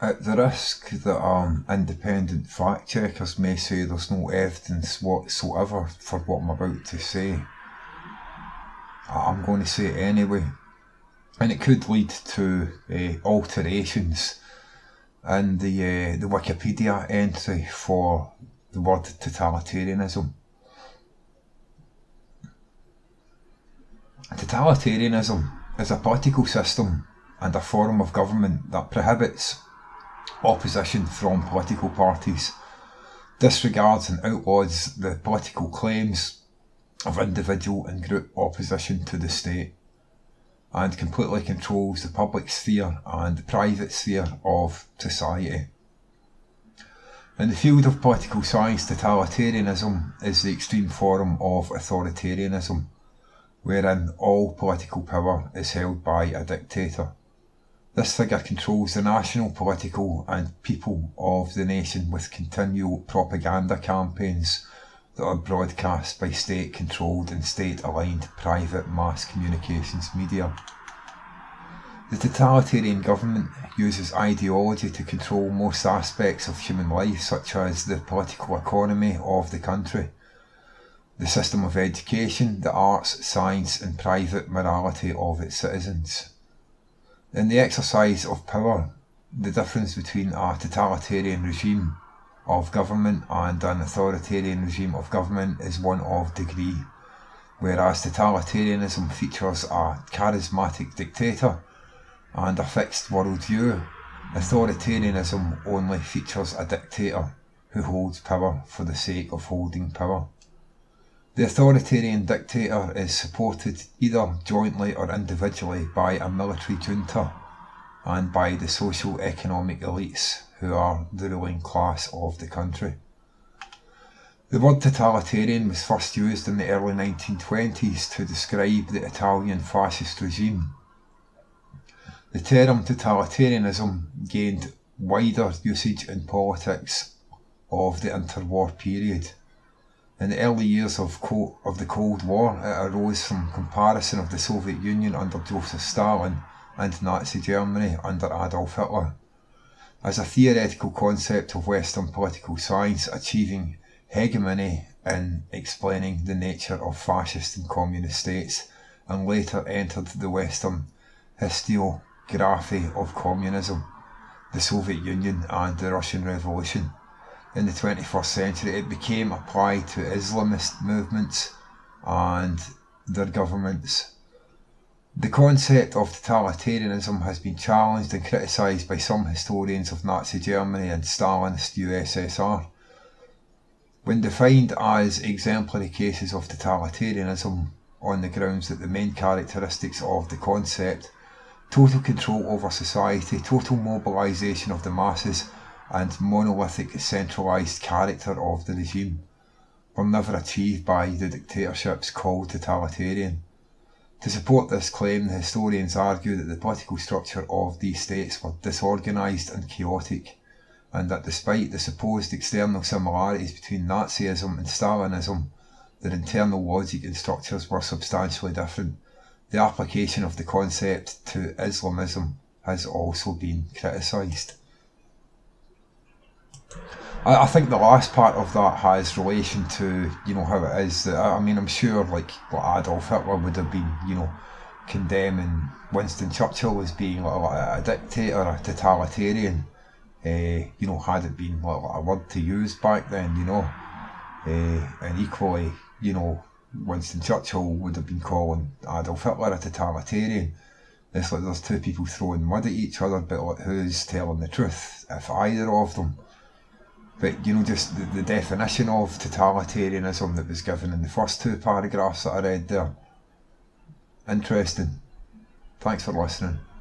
At the risk that independent fact checkers may say there's no evidence whatsoever for what I'm about to say, I'm going to say it anyway. And it could lead to alterations in the Wikipedia entry for the word totalitarianism. Totalitarianism is a political system and a form of government that prohibits opposition from political parties, disregards and outlaws the political claims of individual and group opposition to the state, and completely controls the public sphere and the private sphere of society. In the field of political science, totalitarianism is the extreme form of authoritarianism, wherein all political power is held by a dictator. This figure controls the national, political and people of the nation with continual propaganda campaigns that are broadcast by state-controlled and state-aligned private mass communications media. The totalitarian government uses ideology to control most aspects of human life, such as the political economy of the country, the system of education, the arts, science and private morality of its citizens. In the exercise of power, the difference between a totalitarian regime of government and an authoritarian regime of government is one of degree, whereas totalitarianism features a charismatic dictator and a fixed worldview, authoritarianism only features a dictator who holds power for the sake of holding power. The authoritarian dictator is supported either jointly or individually by a military junta and by the socio-economic elites who are the ruling class of the country. The word totalitarian was first used in the early 1920s to describe the Italian fascist regime. The term totalitarianism gained wider usage in politics of the interwar period. In the early years of the Cold War, it arose from comparison of the Soviet Union under Joseph Stalin and Nazi Germany under Adolf Hitler, as a theoretical concept of Western political science achieving hegemony in explaining the nature of fascist and communist states, and later entered the Western historiography of communism, the Soviet Union and the Russian Revolution. In the 21st century, it became applied to Islamist movements and their governments. The concept of totalitarianism has been challenged and criticised by some historians of Nazi Germany and Stalinist USSR. When defined as exemplary cases of totalitarianism on the grounds that the main characteristics of the concept, total control over society, total mobilisation of the masses, and monolithic centralised character of the regime, were never achieved by the dictatorships called totalitarian. To support this claim, the historians argue that the political structure of these states were disorganised and chaotic, and that despite the supposed external similarities between Nazism and Stalinism, their internal logic and structures were substantially different. The application of the concept to Islamism has also been criticised. I think the last part of that has relation to, how it is that, I'm sure like Adolf Hitler would have been, condemning Winston Churchill as being like a dictator, a totalitarian, had it been like a word to use back then, and equally, Winston Churchill would have been calling Adolf Hitler a totalitarian. It's like there's two people throwing mud at each other, but like who's telling the truth, if either of them? But, just the definition of totalitarianism that was given in the first two paragraphs that I read there. Interesting. Thanks for listening.